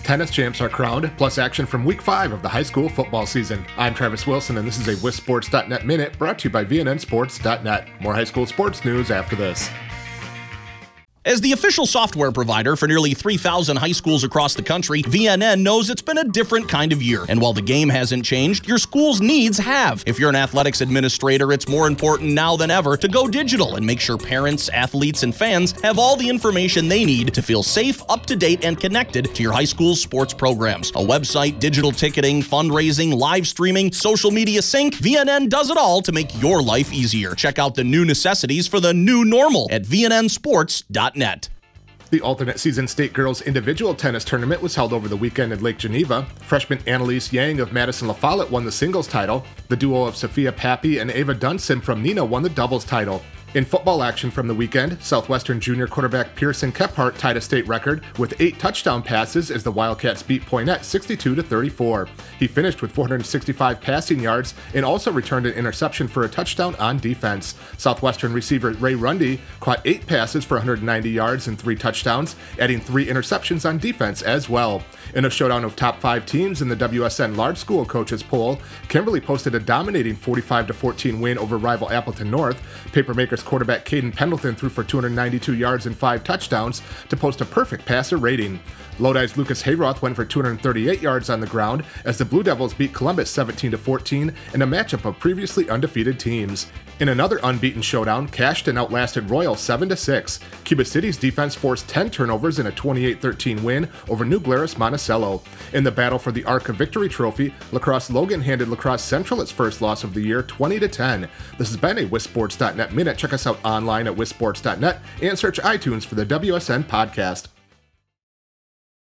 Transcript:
Tennis champs are crowned, plus action from Week 5 of the high school football season. I'm Travis Wilson, and this is a WisSports.net Minute brought to you by VNNSports.net. More high school sports news after this. As the official software provider for nearly 3,000 high schools across the country, VNN knows it's been a different kind of year. And while the game hasn't changed, your school's needs have. If you're an athletics administrator, it's more important now than ever to go digital and make sure parents, athletes, and fans have all the information they need to feel safe, up-to-date, and connected to your high school's sports programs. A website, digital ticketing, fundraising, live streaming, social media sync, VNN does it all to make your life easier. Check out the new necessities for the new normal at VNNSports.net. The alternate season state girls individual tennis tournament was held over the weekend in Lake Geneva. Freshman Annalise Yang of Madison La Follette won the singles title. The duo of Sophia Pappy and Ava Dunson from Nina won the doubles title. In football action from the weekend, Southwestern junior quarterback Pearson Kephart tied a state record with 8 touchdown passes as the Wildcats beat Poynette 62-34. He finished with 465 passing yards and also returned an interception for a touchdown on defense. Southwestern receiver Ray Rundy caught 8 passes for 190 yards and 3 touchdowns, adding 3 interceptions on defense as well. In a showdown of top 5 teams in the WSN Large School Coaches Poll, Kimberly posted a dominating 45-14 win over rival Appleton North. Papermakers quarterback Caden Pendleton threw for 292 yards and 5 touchdowns to post a perfect passer rating. Lodi's Lucas Hayroth went for 238 yards on the ground as the Blue Devils beat Columbus 17-14 in a matchup of previously undefeated teams. In another unbeaten showdown, Cashton outlasted Royal 7-6. Cuba City's defense forced 10 turnovers in a 28-13 win over New Glarus Monticello. In the battle for the Arc of Victory trophy, La Crosse Logan handed La Crosse Central its first loss of the year 20-10. This has been a WisSports.net Minute. Check us out online at WisSports.net and search iTunes for the WSN podcast.